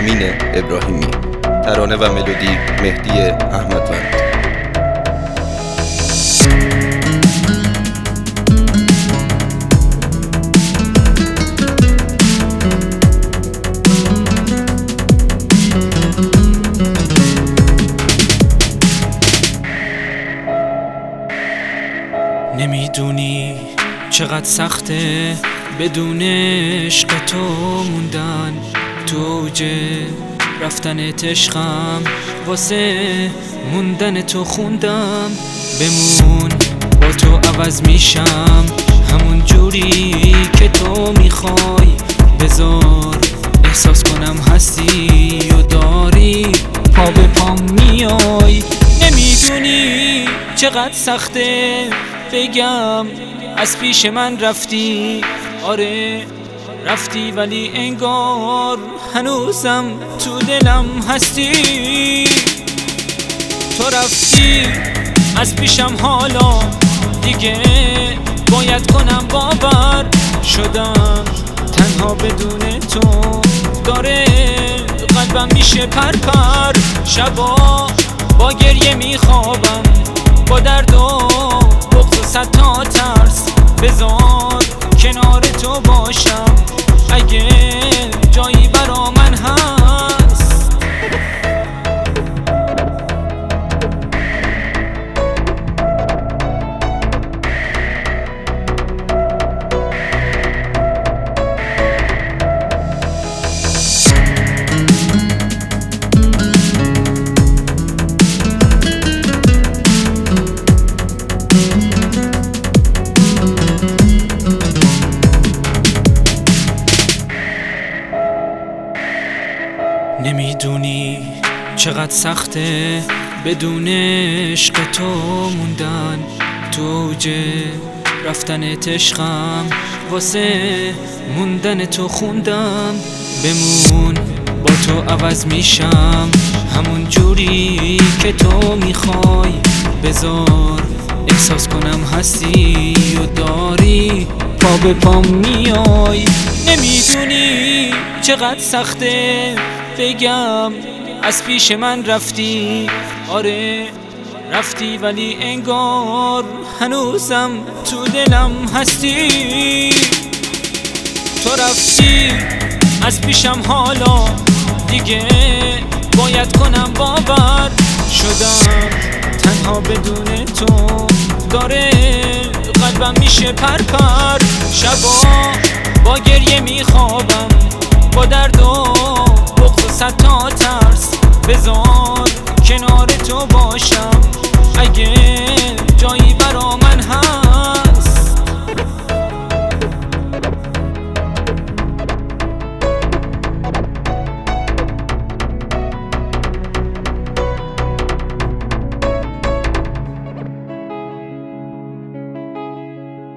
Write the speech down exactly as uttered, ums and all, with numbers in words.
امین ابراهیمی. ترانه و ملودی مهدی احمدوند. نمیدونی چقدر سخته بدون عشق تو موندن، تو اوج رفتنت عشقم واسه موندن تو خوندم. بمون با تو عوض میشم همون جوری که تو میخوای، بذار احساس کنم هستی و داری پا به پام میای. نمیدونی چقدر سخته بگم از پیش من رفتی، آره رفتی ولی انگار هنوزم تو دلم هستی. تو رفتی از پیشم حالا دیگه باید کنم باور شدم، تنها بدون تو داره قلبم میشه پرپر. شبا با گریه میخوابم با درد و بغض و صد تا ترس، بذار کنار تو باشم اگه جایی برا من هست. نمیدونی چقدر سخته بدون عشق تو موندن، تو اوج رفتنت عشقم واسه موندن تو خوندم. بمون با تو عوض میشم همون جوری که تو میخوای، بذار احساس کنم هستی و داری پا به پام میای. نمیدونی چقدر سخته بگم از پیش من رفتی، آره رفتی ولی انگار هنوزم تو دلم هستی. تو رفتی از پیشم حالا دیگه باید کنم باور شدم، تنها بدون تو داره قلبم میشه پرپر. شبا با گریه میخوابم با درد و بغض و صد تا ترس، بذار کنار تو باشم